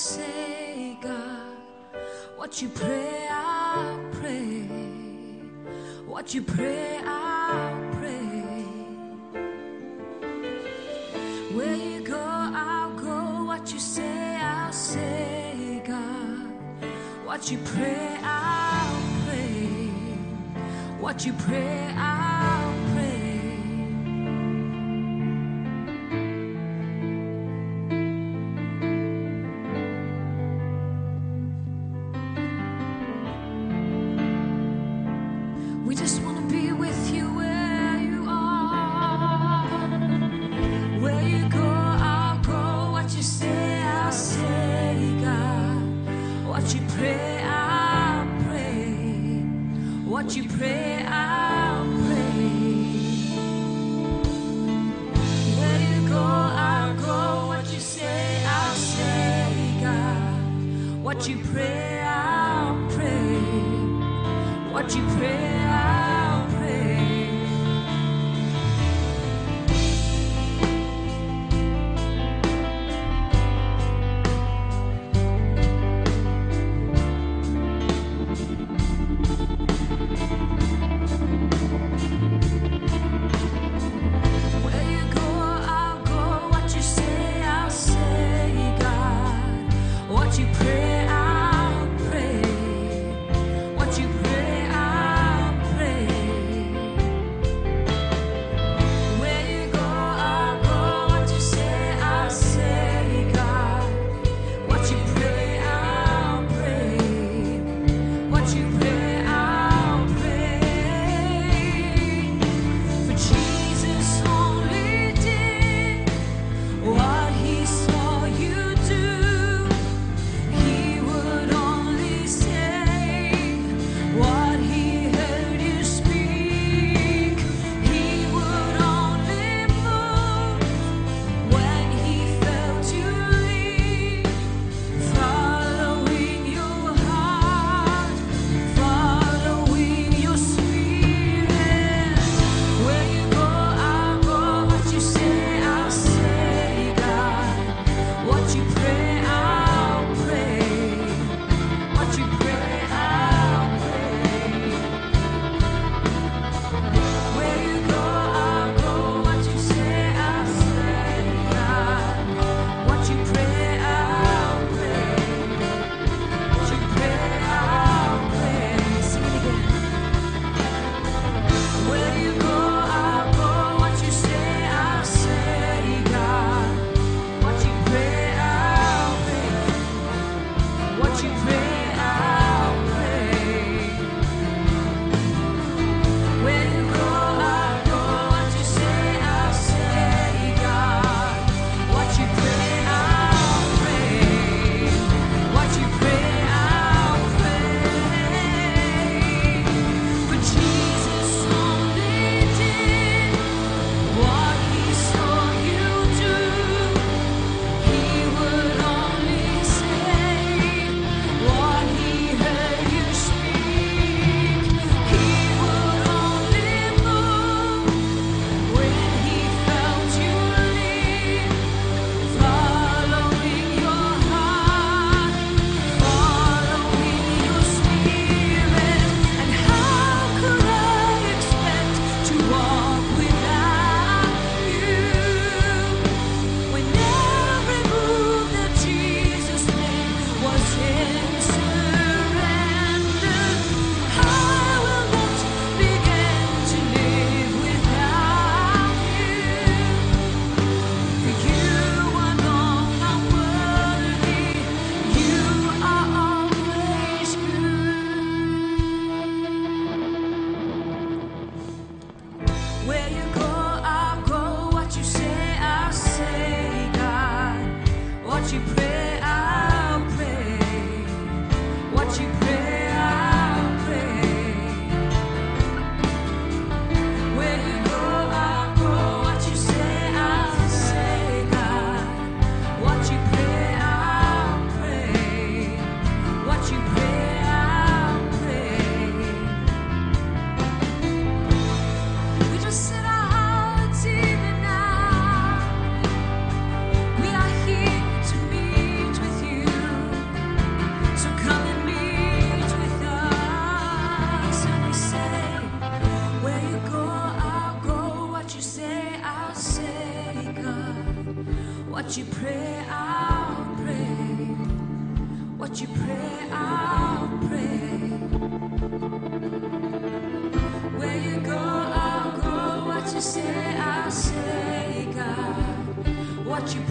say, God. What you pray, I'll pray. What you pray, I'll pray. Where you go, I'll go. What you say, I'll say, God. What you pray, I'll pray. What you pray, I'll pray. We just want to be with you where you are. Where you go, I'll go. What you say, I'll say, God. What you pray, I'll pray. What you pray, I'll pray. Where you go, I'll go. What you say, I'll say, God. What you pray, I'll pray. What you pray, I'll pray. Where you go, I'll go. What you say, I'll say, God. What you pray, I'll pray. What you pray, I'll pray.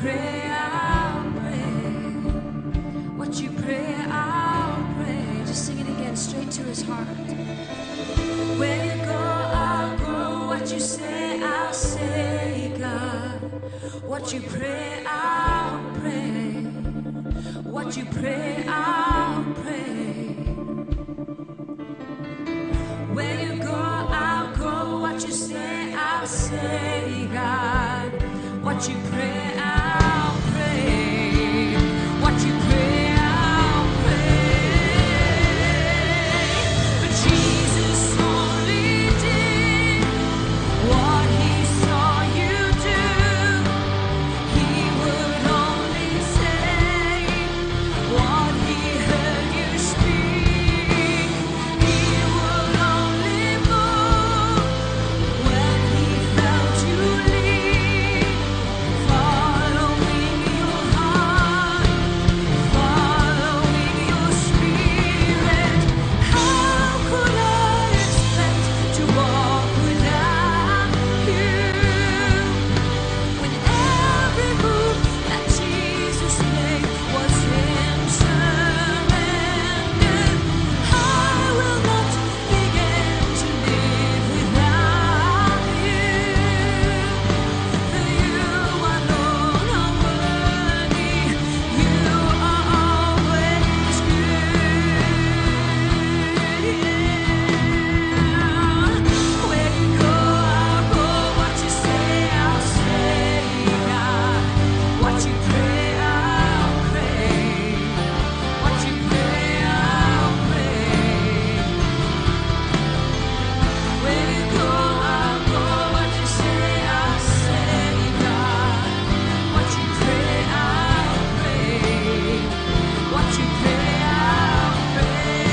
pray, I'll pray. What you pray, I'll pray. Just sing it again, straight to his heart. Where you go, I'll go. What you say, I'll say, God. What you pray, I'll pray. What you pray, I'll pray. Where you go, I'll go. What you say, I'll say, God. What you pray, I'll pray. What you pray, I'll pray. But Jesus only did what he saw you do. He would only say what he heard you speak. He would only move when he felt you lead. Following your heart, following your spirit. How could I expect to walk without you? When every move that Jesus made was in surrender, I will not begin to live without you. For you alone are worthy. You are always good. Where you go, I'll go. What you say, I'll say, God. What you pray, I'll pray. What you pray, I'll pray. Where you go, I'll go. What you say, I'll say, God. What you pray, I'll pray. What you pray, I'll pray.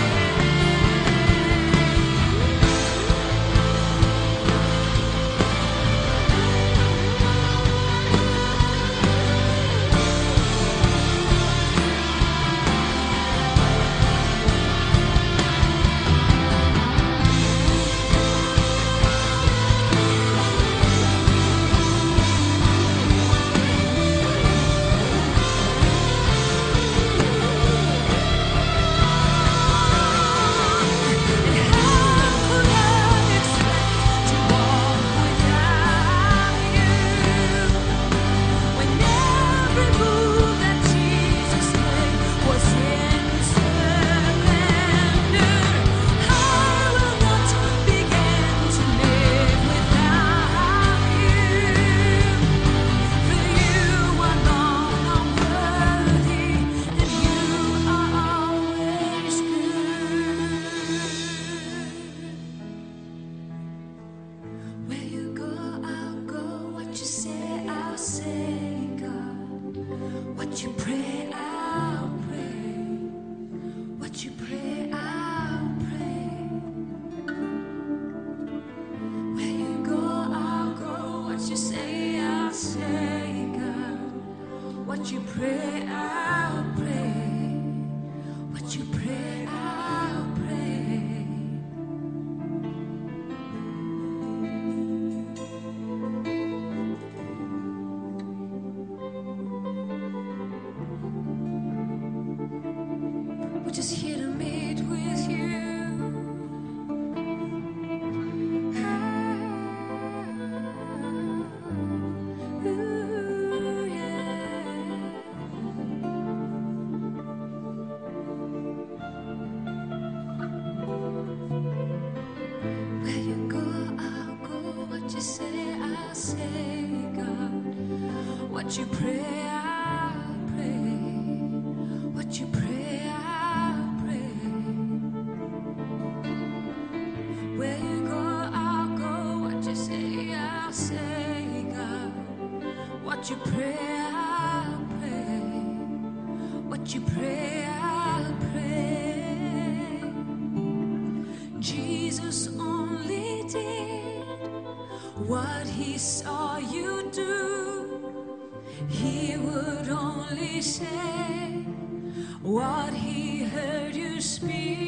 Where you go, I'll go. What you say, I'll say, God. What you pray, I'll pray. What you pray, I'll pray. Where you go, I'll go. What you say, I'll say, God. What you pray, I'll pray. What you pray, I'll pray. We're just here to meet with you. Ooh, yeah. Where you go, I'll go. What you say, I'll say, God. What you pray, I'll pray. What you pray, I'll pray. Where you go, I'll go. What you say, I'll say, God. What you pray, I'll pray. What you pray, I'll pray. Jesus only did what he saw you do. He would only say what he heard you speak.